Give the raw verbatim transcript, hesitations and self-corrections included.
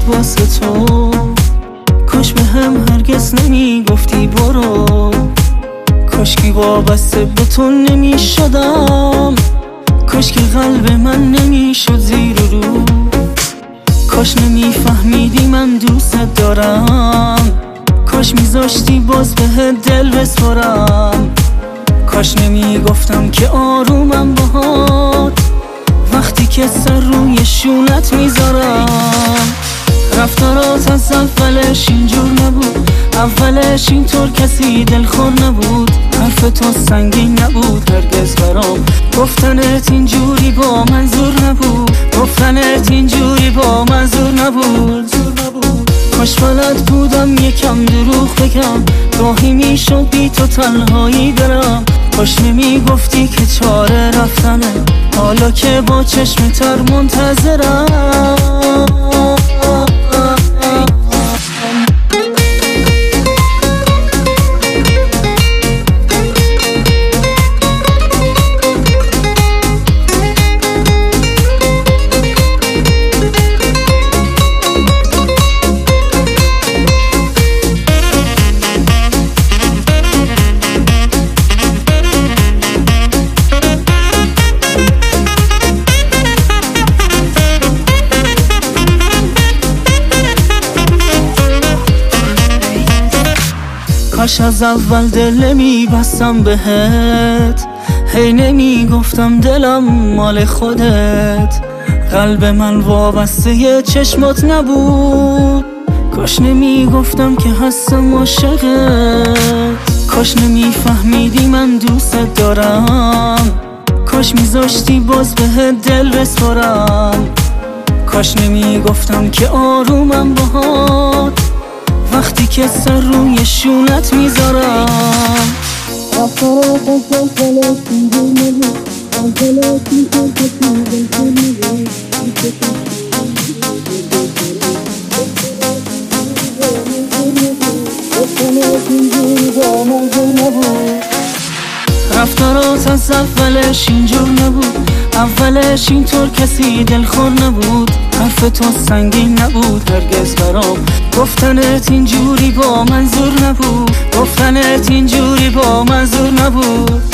واسه تو، کاش به هم هرگز نمی گفتی برو، کاشکی وابسته به تو نمی شدم، کاشکی قلب من نمی شد زیر و رو، کاش نمی فهمیدی من دوست دارم، کاش میذاشتی باز به دل بسپارم، کاش نمی گفتم که آرومم باهات وقتی که سر روی شونت میذارم. رفتارات از اولش اینجور نبود، اولش اینطور کسی دلخور نبود، حرف تو سنگین نبود هرگز برام، گفتنت اینجوری با منظور نبود، گفتنت اینجوری با منظور نبود. کاش بلد بودم یکم دروغ بگم، گاهی میشد بی تو تنهایی دارم، کاش نمی گفتی که چاره رفتنه، حالا که با چشم تر منتظرم. کاش از اول دل نمی بستم بهت، هی نمی گفتم دلم مال خودت، قلب من وابسته یه چشمات نبود، کاش نمی گفتم که هستم عاشقت، کاش نمی فهمیدی من دوست دارم، کاش میذاشتی باز به دل بسپارم، کاش نمی گفتم که آرومم باهات وقتی که سر روی شونت میذارم. رفتارات از اولش اینجور نبود، اولش اینطور کسی دلخور نبود، حرف تو سنگین نبود هرگز برام، گفتنت اینجوری با منظور نبود، گفتنت اینجوری با منظور نبود.